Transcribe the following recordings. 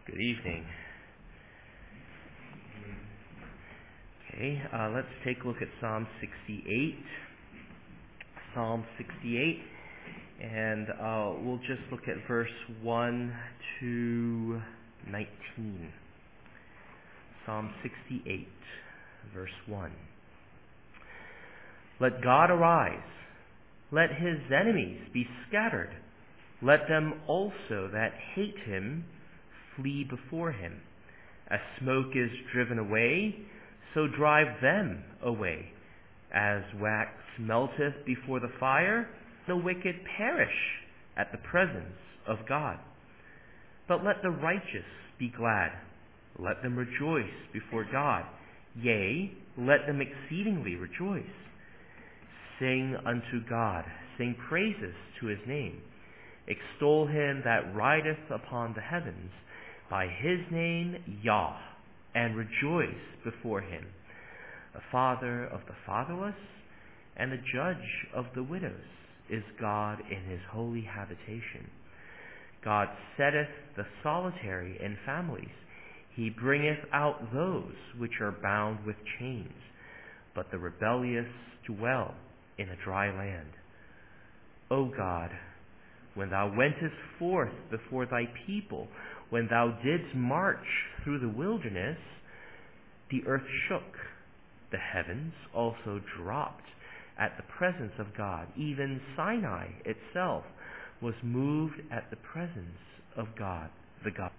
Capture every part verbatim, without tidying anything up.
Good evening. Okay, uh, let's take a look at Psalm sixty-eight. Psalm sixty-eight, and uh, we'll just look at verse one to nineteen. Psalm sixty-eight, verse one. Let God arise. Let his enemies be scattered. Let them also that hate him flee before him. As smoke is driven away, so drive them away. As wax melteth before the fire, the wicked perish at the presence of God. But let the righteous be glad. Let them rejoice before God. Yea, let them exceedingly rejoice. Sing unto God, sing praises to his name. Extol him that rideth upon the heavens, by his name Yah, and rejoice before him. The Father of the fatherless, and the Judge of the widows, is God in his holy habitation. God setteth the solitary in families. He bringeth out those which are bound with chains. But the rebellious dwell in a dry land. O God, when thou wentest forth before thy people, when thou didst march through the wilderness, the earth shook, the heavens also dropped at the presence of God. Even Sinai itself was moved at the presence of God, the God.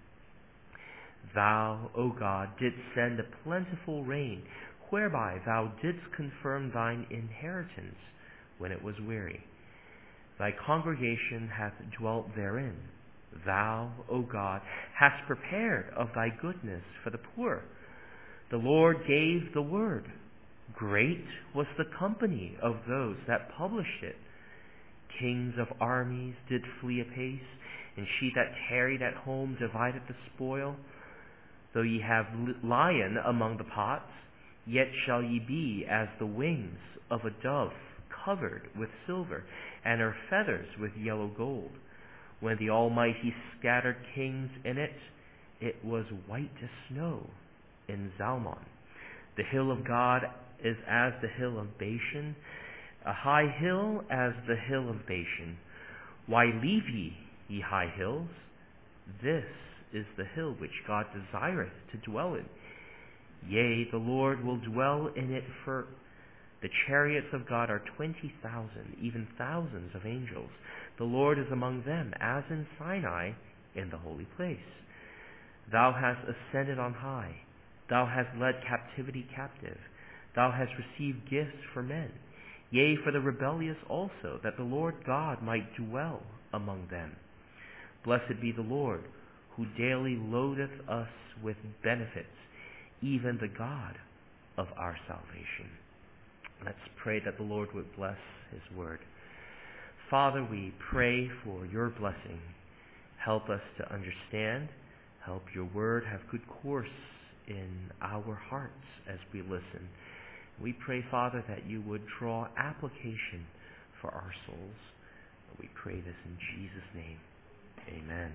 Thou, O God, didst send a plentiful rain, whereby thou didst confirm thine inheritance when it was weary. Thy congregation hath dwelt therein. Thou, O God, hast prepared of thy goodness for the poor. The Lord gave the word. Great was the company of those that published it. Kings of armies did flee apace, and she that tarried at home divided the spoil. Though ye have lion among the pots, yet shall ye be as the wings of a dove, covered with silver, and her feathers with yellow gold. When the Almighty scattered kings in it, it was white as snow in Zalmon. The hill of God is as the hill of Bashan, a high hill as the hill of Bashan. Why leave ye, ye high hills? This is the hill which God desireth to dwell in. Yea, the Lord will dwell in it for the chariots of God are twenty thousand, even thousands of angels. The Lord is among them, as in Sinai, in the holy place. Thou hast ascended on high. Thou hast led captivity captive. Thou hast received gifts for men. Yea, for the rebellious also, that the Lord God might dwell among them. Blessed be the Lord, who daily loadeth us with benefits, even the God of our salvation. Let's pray that the Lord would bless his word. Father, we pray for your blessing. Help us to understand. Help your word have good course in our hearts as we listen. We pray, Father, that you would draw application for our souls. We pray this in Jesus' name. Amen.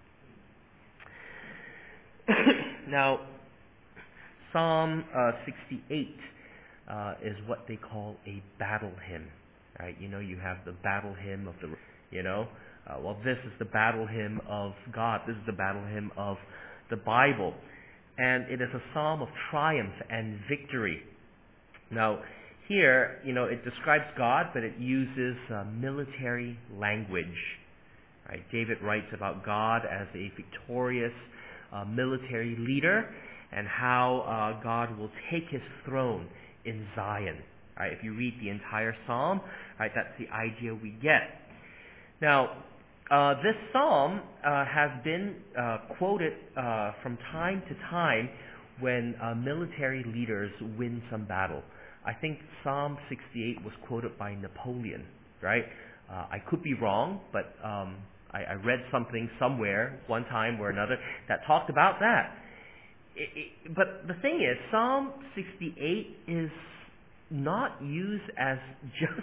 Now, Psalm uh, sixty-eight uh, is what they call a battle hymn. Right? You know, you have the battle hymn of the, you know, uh, well, this is the battle hymn of God. This is the battle hymn of the Bible. And it is a psalm of triumph and victory. Now, here, you know, it describes God, but it uses uh, military language. Right? David writes about God as a victorious uh, military leader, and how uh, God will take his throne in Zion. Right? If you read the entire psalm, right, that's the idea we get. Now, uh, this psalm uh, has been uh, quoted uh, from time to time when uh, military leaders win some battle. I think Psalm sixty-eight was quoted by Napoleon, right? Uh, I could be wrong, but um, I, I read something somewhere, one time or another, that talked about that. It, it, but the thing is, Psalm sixty-eight is not used as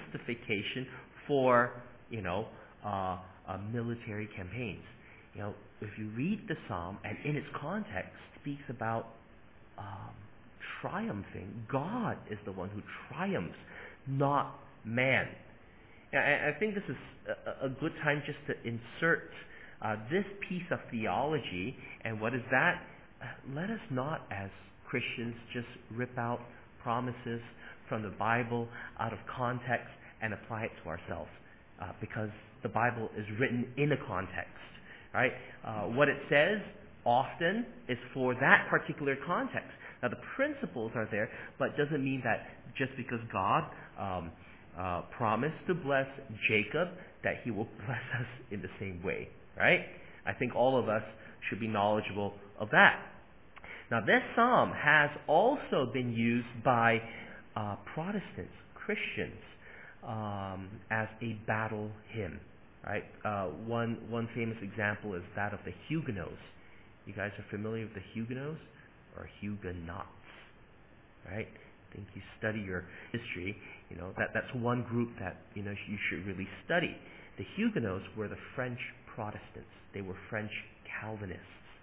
justification for, you know, uh, uh, military campaigns. You know, if you read the psalm and in its context speaks about um, triumphing. God is the one who triumphs, not man. And I, I think this is a, a good time just to insert uh, this piece of theology. And what is that? Uh, let us not, as Christians, just rip out promises from the Bible out of context and apply it to ourselves, uh, because the Bible is written in a context, right? Uh, what it says often is for that particular context. Now, the principles are there, but it doesn't mean that just because God um, uh, promised to bless Jacob, that he will bless us in the same way, right? I think all of us should be knowledgeable of that. Now, this psalm has also been used by uh, Protestants, Christians, um, as a battle hymn, right? Uh, one one famous example is that of the Huguenots. You guys are familiar with the Huguenots or Huguenots, right? I think you study your history. You know that that's one group that you know you should really study. The Huguenots were the French Protestants. They were French Calvinists,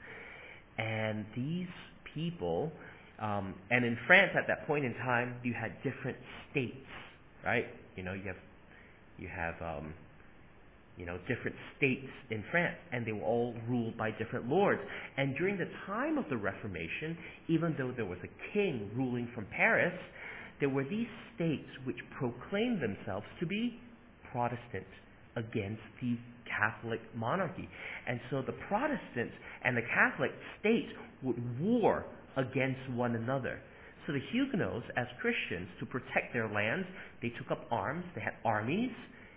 and these people, um, and in France at that point in time, you had different states, right? You know, you have you have um, you know different states in France, and they were all ruled by different lords. And during the time of the Reformation, even though there was a king ruling from Paris, there were these states which proclaimed themselves to be Protestant against the Catholic monarchy. And so the Protestants and the Catholic states would war against one another. So the Huguenots, as Christians, to protect their lands, they took up arms, they had armies,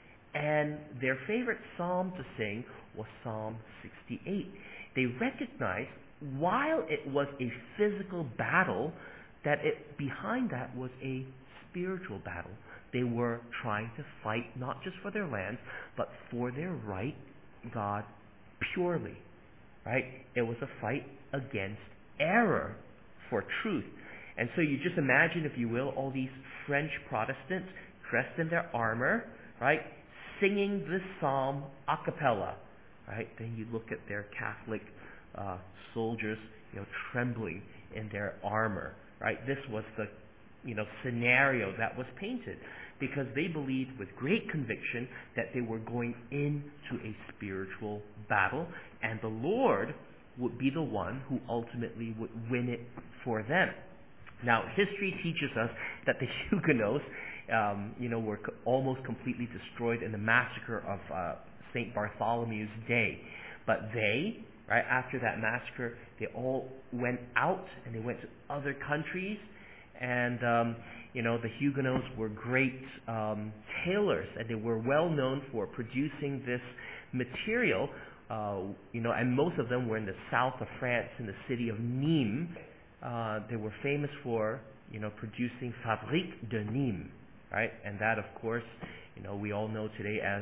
and their favorite psalm to sing was Psalm sixty-eight. They recognized, while it was a physical battle, that it behind that was a spiritual battle. They were trying to fight not just for their lands, but for their right God purely. Right? It was a fight against error for truth. And so you just imagine, if you will, all these French Protestants dressed in their armor, right, singing this psalm a cappella. Right? Then you look at their Catholic uh, soldiers, you know, trembling in their armor. Right? This was the you know, scenario that was painted, because they believed with great conviction that they were going into a spiritual battle, and the Lord would be the one who ultimately would win it for them. Now, history teaches us that the Huguenots, um, you know, were co- almost completely destroyed in the massacre of uh, Saint Bartholomew's Day. But they, right after that massacre, they all went out and they went to other countries. And, um, you know, the Huguenots were great um, tailors, and they were well known for producing this material, uh, you know, and most of them were in the south of France, in the city of Nîmes. Uh, they were famous for, you know, producing Fabrique de Nîmes, right? And that, of course, you know, we all know today as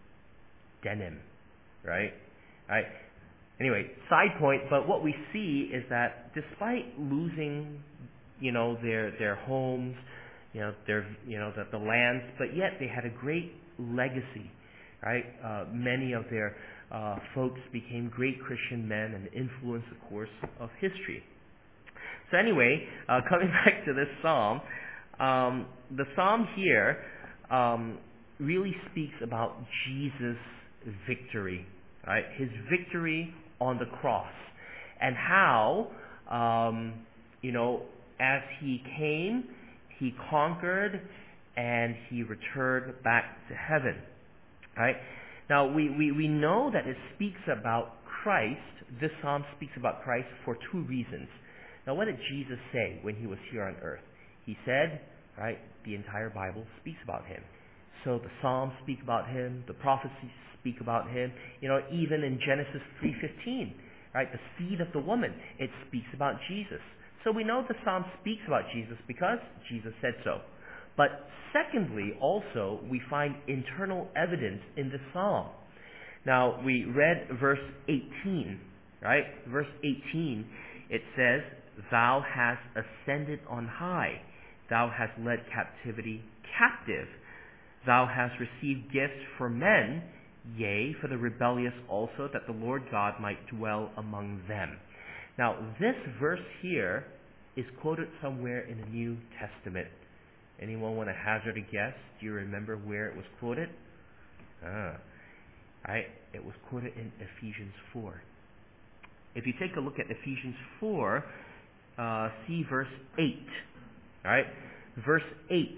denim, right? Right? Anyway, side point, but what we see is that despite losing you know, their their homes, you know, their you know the, the lands, but yet they had a great legacy, right? Uh, many of their uh, folks became great Christian men and influenced the course of history. So anyway, uh, coming back to this psalm, um, the psalm here um, really speaks about Jesus' victory, right? His victory on the cross, and how um, you know. As he came, he conquered, and he returned back to heaven. Right? Now, we, we, we know that it speaks about Christ. This psalm speaks about Christ for two reasons. Now, what did Jesus say when he was here on earth? He said, right, the entire Bible speaks about him. So the Psalms speak about him, the prophecies speak about him. You know, even in Genesis three fifteen, right, the seed of the woman, it speaks about Jesus. So we know the psalm speaks about Jesus because Jesus said so. But secondly, also, we find internal evidence in the psalm. Now, we read verse eighteen, right? Verse eighteen, it says, "Thou hast ascended on high. Thou hast led captivity captive. Thou hast received gifts for men yea, for the rebellious also, that the Lord God might dwell among them. Now, this verse here is quoted somewhere in the New Testament. Anyone want to hazard a guess? Do you remember where it was quoted? Ah, right. It was quoted in Ephesians four. If you take a look at Ephesians four, uh, see verse eight. All right, verse eight.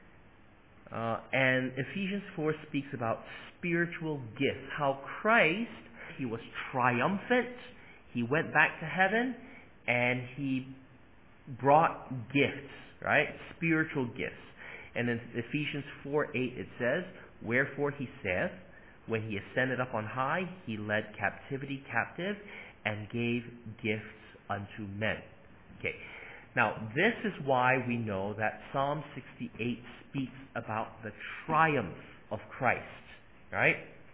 Uh, and Ephesians four speaks about spiritual gifts. How Christ, he was triumphant. He went back to heaven, and he brought gifts, right? Spiritual gifts. And in Ephesians four eight it says, wherefore he saith, when he ascended up on high, he led captivity captive and gave gifts unto men. Okay. Now, this is why we know that Psalm sixty-eight speaks about the triumph of Christ, right?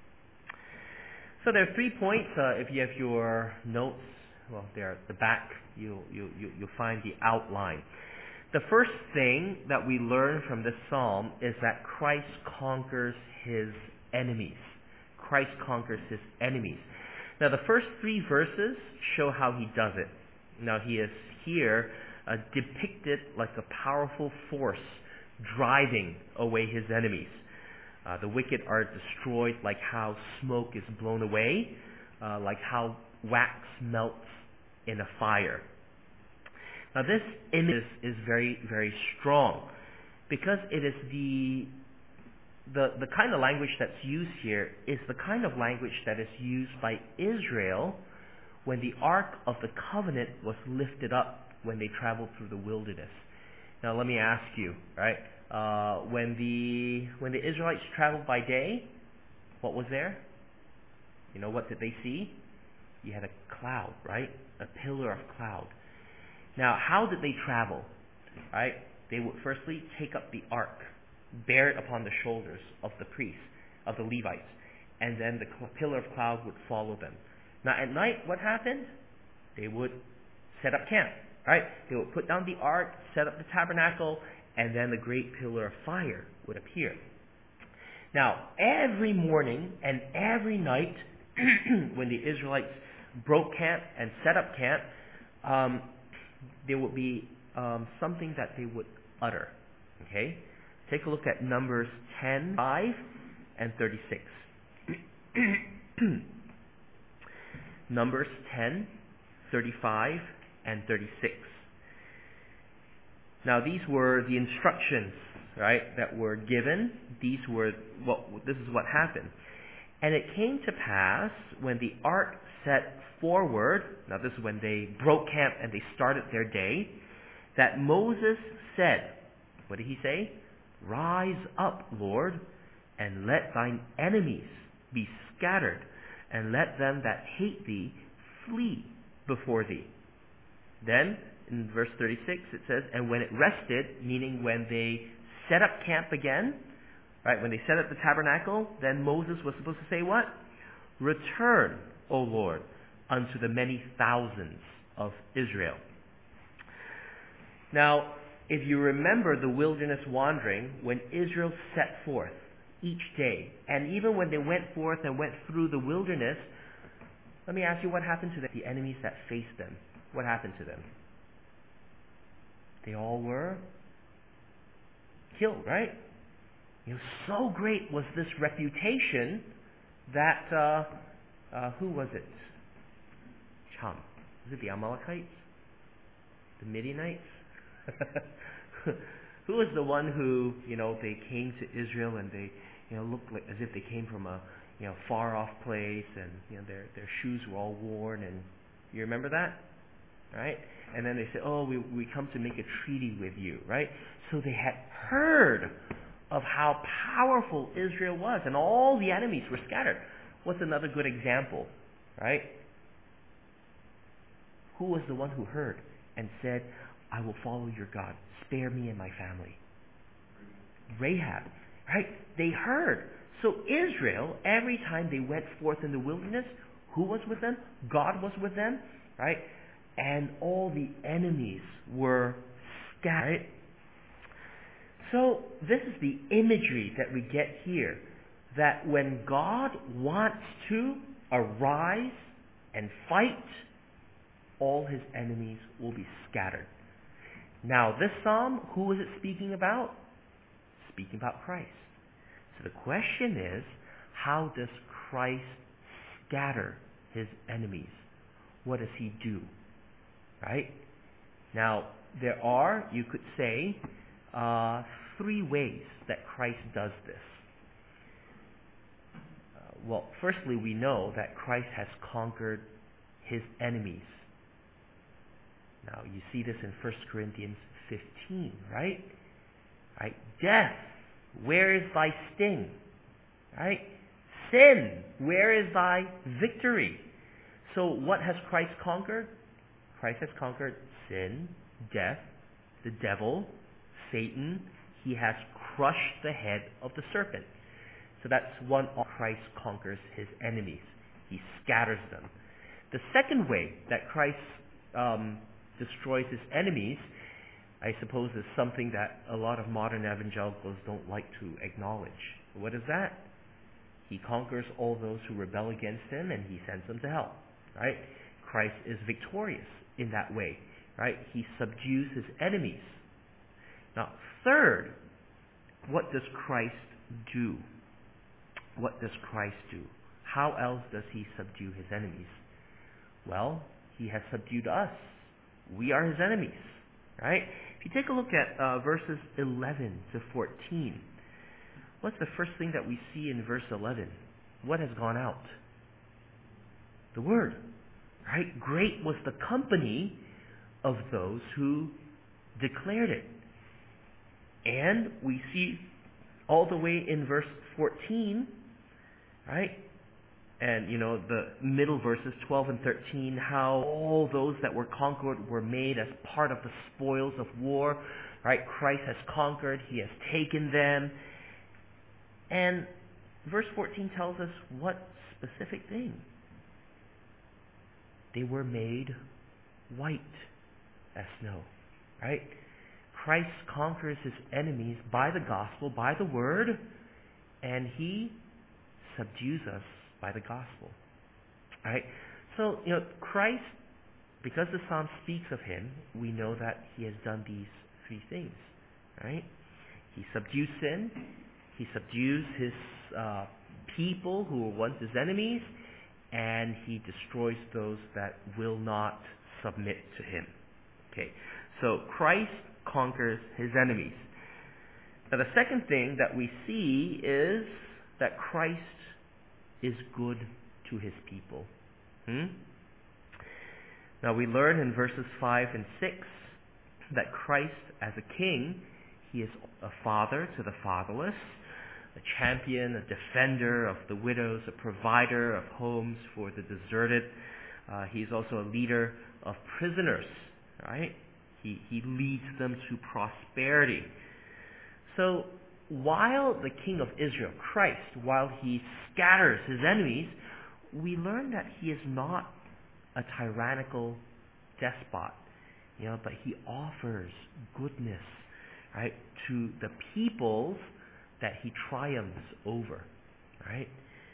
So there are three points. Uh, if you have your notes, well, they're at the back. You you you you'll find the outline. The first thing that we learn from this psalm is that Christ conquers his enemies. Christ conquers his enemies. Now, the first three verses show how he does it. Now, he is here uh, depicted like a powerful force driving away his enemies. Uh, the wicked are destroyed like how smoke is blown away, uh, like how wax melts in a fire. Now, this image is very, very strong because it is the the the kind of language that's used here is the kind of language that is used by Israel when the Ark of the Covenant was lifted up when they traveled through the wilderness. Now, let me ask you, right? Uh, when the when the Israelites traveled by day, what was there? You know, what did they see? You had a cloud, right? A pillar of cloud. Now, how did they travel? Right? They would firstly take up the ark, bear it upon the shoulders of the priests, of the Levites, and then the pillar of cloud would follow them. Now, at night, what happened? They would set up camp. Right? They would put down the ark, set up the tabernacle, and then the great pillar of fire would appear. Now, every morning and every night, when the Israelites broke camp and set up camp, um, there would be um, something that they would utter. Okay? Take a look at Numbers ten, five, and thirty-six. Numbers ten, thirty-five, and thirty-six. Now, these were the instructions, right, that were given. These were what this is what happened. And it came to pass when the ark set forward, now this is when they broke camp and they started their day, that Moses said, what did he say? Rise up, Lord, and let thine enemies be scattered, and let them that hate thee flee before thee. Then, in verse thirty-six, it says, and when it rested, meaning when they set up camp again, right, when they set up the tabernacle, then Moses was supposed to say what? Return, O Lord, unto the many thousands of Israel. Now, if you remember the wilderness wandering, when Israel set forth each day, and even when they went forth and went through the wilderness, let me ask you, what happened to the enemies that faced them? What happened to them? They all were killed, right? You know, so great was this reputation that, uh, uh, who was it? Cham. Was it the Amalekites? The Midianites? Who was the one who, you know, they came to Israel and they, you know, looked like as if they came from a, you know, far off place, and, you know, their their shoes were all worn, and you remember that? Right? And then they said, oh, we we come to make a treaty with you, right? So they had heard of how powerful Israel was, and all the enemies were scattered. What's another good example, right? Who was the one who heard and said, I will follow your God. Spare me and my family. Rahab, right? They heard. So Israel, every time they went forth in the wilderness, who was with them? God was with them, right? And all the enemies were scattered. So this is the imagery that we get here, that when God wants to arise and fight, all his enemies will be scattered. Now, this psalm, who is it speaking about? Speaking about Christ. So the question is, how does Christ scatter his enemies? What does he do? Right? Now, there are, you could say, uh, three ways that Christ does this. Uh, well, firstly, we know that Christ has conquered his enemies. Now, you see this in First Corinthians fifteen, right? Right? Death, where is thy sting? Right? Sin, where is thy victory? So what has Christ conquered? Christ has conquered sin, death, the devil, Satan. He has crushed the head of the serpent. So that's one of Christ conquers his enemies. He scatters them. The second way that Christ um, destroys his enemies, I suppose, is something that a lot of modern evangelicals don't like to acknowledge. What is that? He conquers all those who rebel against him, and he sends them to hell. Right? Christ is victorious in that way. Right? He subdues his enemies. Now, third, what does Christ do? What does Christ do? How else does he subdue his enemies? Well, he has subdued us. We are his enemies. Right? If you take a look at uh, verses eleven to fourteen, what's the first thing that we see in verse eleven? What has gone out? The word. Right? Great was the company of those who declared it. And we see all the way in verse fourteen, right? And, you know, the middle verses, twelve and thirteen, how all those that were conquered were made as part of the spoils of war, right? Christ has conquered. He has taken them. And verse fourteen tells us what specific thing? They were made white as snow, right? Christ conquers his enemies by the gospel, by the word, and he subdues us by the gospel. Right? So, you know, Christ, because the psalm speaks of him, we know that he has done these three things. Right? He subdues sin, he subdues his uh, people who were once his enemies, and he destroys those that will not submit to him. Okay, so Christ conquers his enemies. Now the second thing that we see is that Christ is good to his people. Hmm? Now we learn in verses five and six that Christ, as a king, he is a father to the fatherless, a champion, a defender of the widows, a provider of homes for the deserted. Uh, he is also a leader of prisoners. Right? He, he leads them to prosperity. So while the King of Israel, Christ, while he scatters his enemies, we learn that he is not a tyrannical despot, you know, but he offers goodness, right, to the peoples that he triumphs over. Right?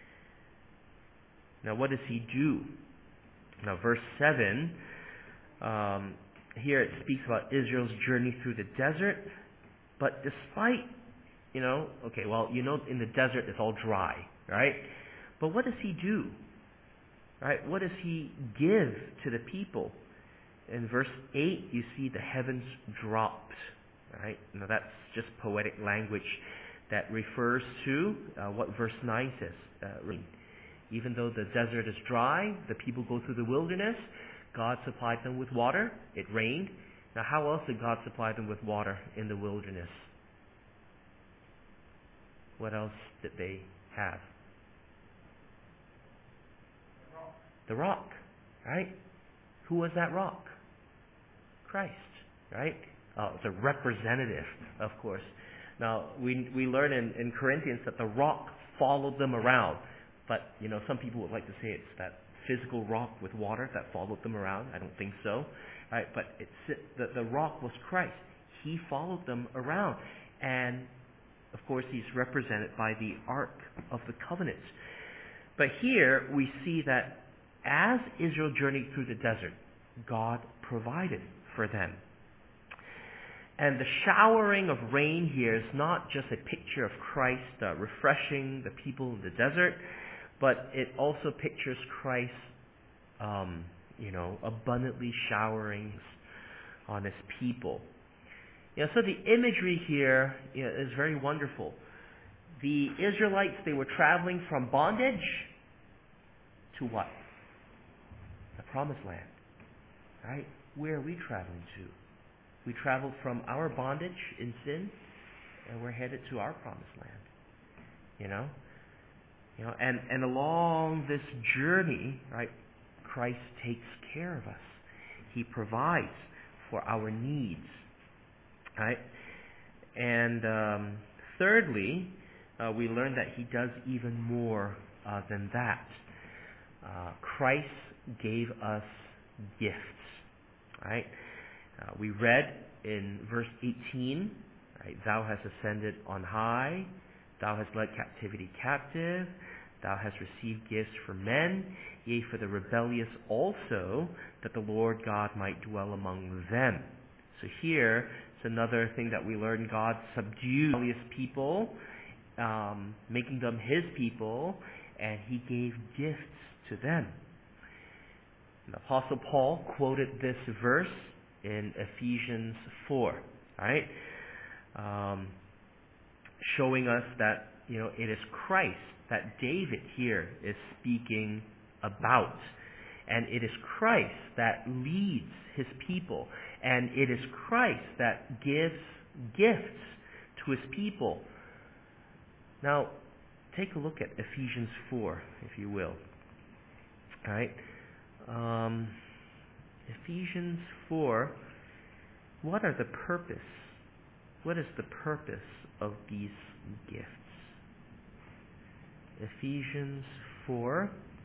Now what does he do? Now verse seven, um, here it speaks about Israel's journey through the desert. But despite, you know, okay, well, you know, in the desert it's all dry, right? But what does he do? Right? What does he give to the people? In verse eight, you see the heavens dropped. Right? Now that's just poetic language that refers to uh, what verse nine says. Uh, Even though the desert is dry, the people go through the wilderness, God supplied them with water. It rained. Now, how else did God supply them with water in the wilderness? What else did they have? The rock, right? Who was that rock? Christ, right? Oh, it's a representative, of course. Now, we we learn in, in Corinthians that the rock followed them around. But, you know, some people would like to say it's that physical rock with water that followed them around. I don't think so. Right? But it's, the, the rock was Christ. He followed them around. And Of course, he's represented by the Ark of the Covenant. But here we see that as Israel journeyed through the desert, God provided for them. And the showering of rain here is not just a picture of Christ uh, refreshing the people in the desert, but it also pictures Christ, um, you know, abundantly showering on his people. You know, so the imagery here, you know, is very wonderful. The Israelites, they were traveling from bondage to what? The promised land. Right? Where are we traveling to? We traveled from our bondage in sin, and we're headed to our promised land. You know? You know, and, and along this journey, right, Christ takes care of us. He provides for our needs. Right? And um, thirdly, uh, we learn that he does even more uh, than that. Uh, Christ gave us gifts. Right? Uh, we read in verse eighteen, right, thou hast ascended on high, thou hast led captivity captive, thou hast received gifts from men, yea, for the rebellious also, that the Lord God might dwell among them. So here, it's another thing that we learn. God subdued rebellious people, um, making them his people, and he gave gifts to them. The Apostle Paul quoted this verse in Ephesians four, right? Um, showing us that, you know, it is Christ that David here is speaking about. And it is Christ that leads his people. And it is Christ that gives gifts to his people. Now, take a look at Ephesians four, if you will. All right? Um, Ephesians four, what are the purpose? What is the purpose of these gifts? Ephesians four,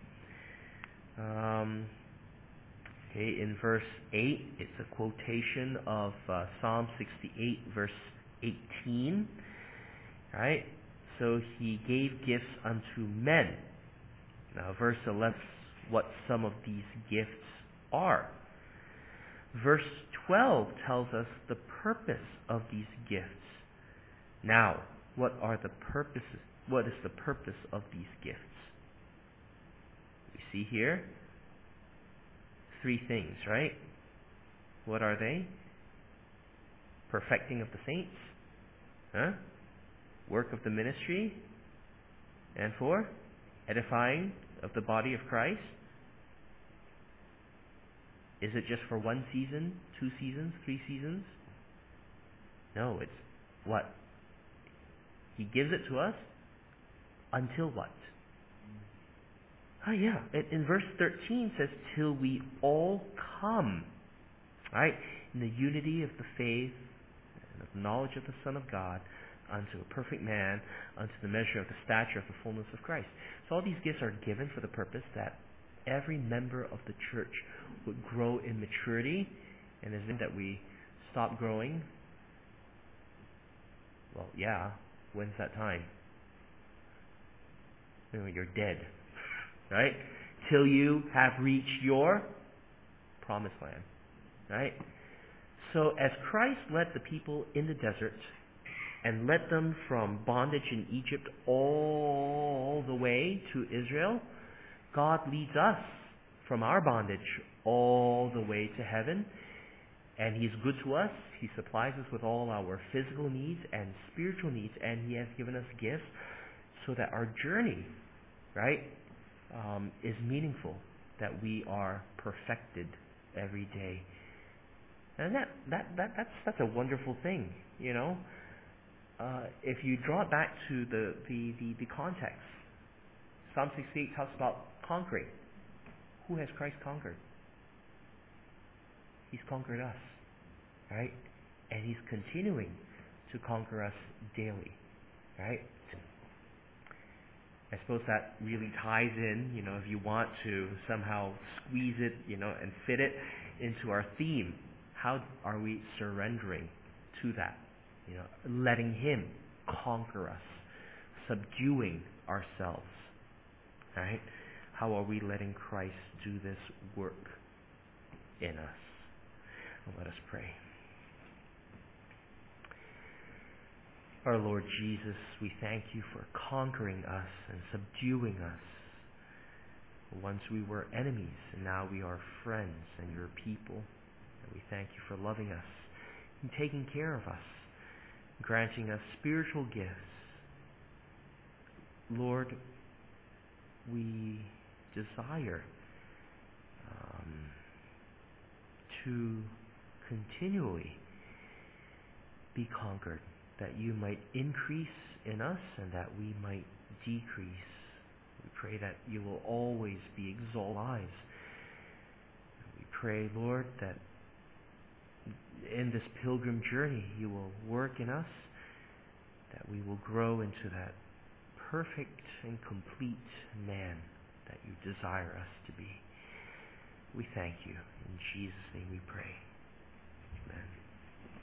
um, okay, in verse eight, it's a quotation of uh, Psalm sixty-eight, verse eighteen. Right? So he gave gifts unto men. Now, verse eleven, what some of these gifts are. Verse twelve tells us the purpose of these gifts. Now, what are the purposes? What is the purpose of these gifts? We see here three things, right? What are they? Perfecting of the saints, huh? Work of the ministry, and for edifying of the body of Christ. Is it just for one season, two seasons, three seasons? No, it's what? He gives it to us until what? Oh yeah, in, in verse thirteen says, till we all come, right, in the unity of the faith and of the knowledge of the Son of God, unto a perfect man, unto the measure of the stature of the fullness of Christ. So all these gifts are given for the purpose that every member of the church would grow in maturity. And is it that we stop growing? Well, yeah. When's that time? You know, you're dead. Right? Till you have reached your promised land. Right? So as Christ led the people in the desert and led them from bondage in Egypt all the way to Israel, God leads us from our bondage all the way to heaven. And He's good to us. He supplies us with all our physical needs and spiritual needs. And He has given us gifts so that our journey, right, um, is meaningful. That we are perfected every day. And that, that, that that's that's a wonderful thing, you know. Uh, if you draw it back to the, the, the, the context, Psalm sixty-eight talks about conquering. Who has Christ conquered? He's conquered us, right? And He's continuing to conquer us daily, right? I suppose that really ties in, you know, if you want to somehow squeeze it, you know, and fit it into our theme. How are we surrendering to that? You know, letting Him conquer us, subduing ourselves. Right? How are we letting Christ do this work in us? Well, let us pray. Our Lord Jesus, we thank you for conquering us and subduing us. Once we were enemies, and now we are friends and your people. And we thank you for loving us and taking care of us, granting us spiritual gifts. Lord, we desire um, to continually be conquered, that you might increase in us and that we might decrease. We pray that you will always be exalted. We pray, Lord, that in this pilgrim journey you will work in us, that we will grow into that perfect and complete man that you desire us to be. We thank you. In Jesus' name we pray.